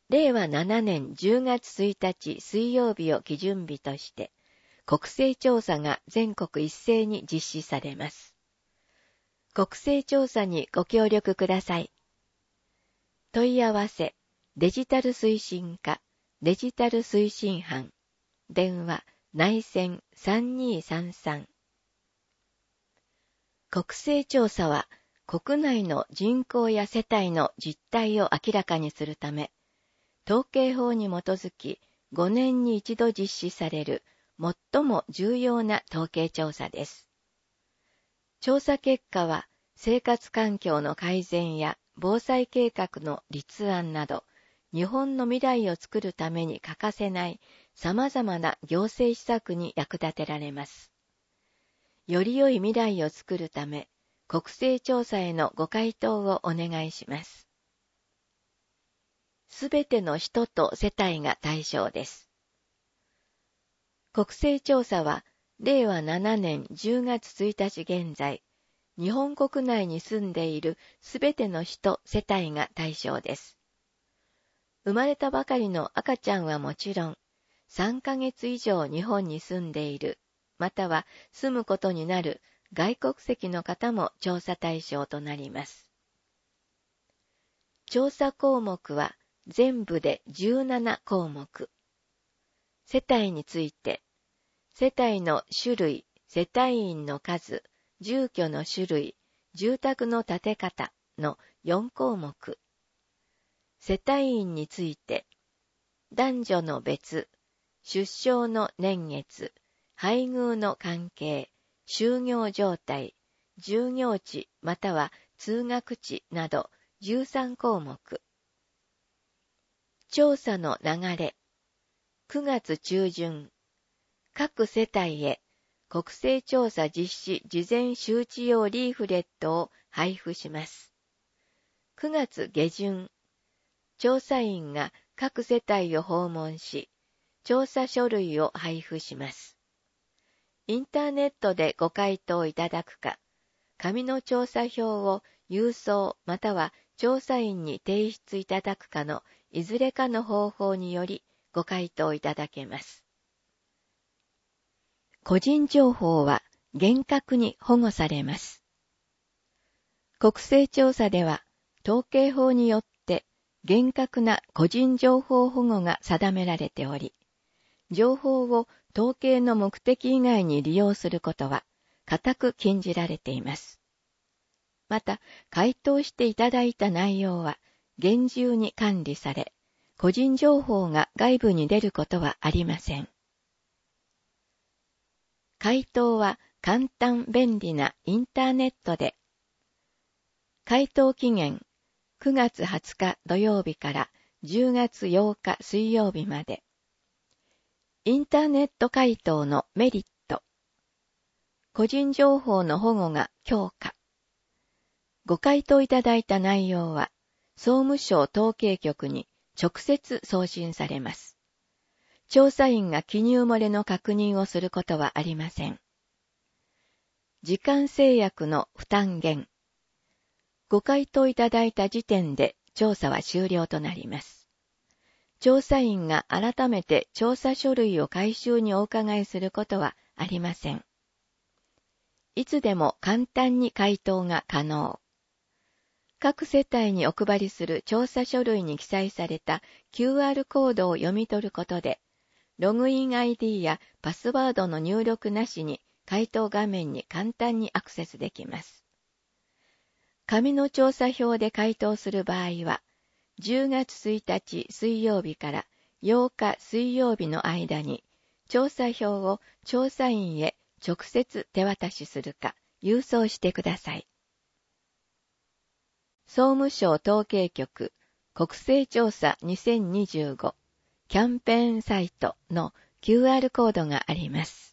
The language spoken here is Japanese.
令和7年10月1日水曜日を基準日として、国勢調査が全国一斉に実施されます。国勢調査にご協力ください。問い合わせ、デジタル推進課、デジタル推進班、電話、内線3233。国勢調査は、国内の人口や世帯の実態を明らかにするため、統計法に基づき5年に一度実施される最も重要な統計調査です。調査結果は生活環境の改善や防災計画の立案など、日本の未来を作るために欠かせない様々な行政施策に役立てられます。より良い未来を作るため、国勢調査へのご回答をお願いします。すべての人と世帯が対象です。国勢調査は、令和7年10月1日現在、日本国内に住んでいるすべての人、世帯が対象です。生まれたばかりの赤ちゃんはもちろん、3ヶ月以上日本に住んでいる、または住むことになる外国籍の方も調査対象となります。調査項目は全部で17項目。世帯について、世帯の種類、世帯員の数、住居の種類、住宅の建て方の4項目。世帯員について、男女の別、出生の年月、配偶の関係、就業状態、従業地または通学地など13項目。調査の流れ。9月中旬、各世帯へ国勢調査実施事前周知用リーフレットを配布します。9月下旬、調査員が各世帯を訪問し、調査書類を配布します。インターネットでご回答いただくか、紙の調査票を郵送または調査員に提出いただくかのいずれかの方法によりご回答いただけます。個人情報は厳格に保護されます。国勢調査では統計法によって厳格な個人情報保護が定められており、情報を統計の目的以外に利用することは固く禁じられています。また、回答していただいた内容は厳重に管理され、個人情報が外部に出ることはありません。回答は簡単便利なインターネットで。回答期限9月20日土曜日から10月8日水曜日まで。インターネット回答のメリット。個人情報の保護が強化。ご回答いただいた内容は、総務省統計局に直接送信されます。調査員が記入漏れの確認をすることはありません。時間制約の負担減。ご回答いただいた時点で調査は終了となります。調査員が改めて調査書類を回収にお伺いすることはありません。いつでも簡単に回答が可能。各世帯にお配りする調査書類に記載された QR コードを読み取ることで、ログイン ID やパスワードの入力なしに回答画面に簡単にアクセスできます。紙の調査票で回答する場合は、10月1日水曜日から8日水曜日の間に、調査票を調査員へ直接手渡しするか、郵送してください。総務省統計局国勢調査2025キャンペーンサイトの QR コードがあります。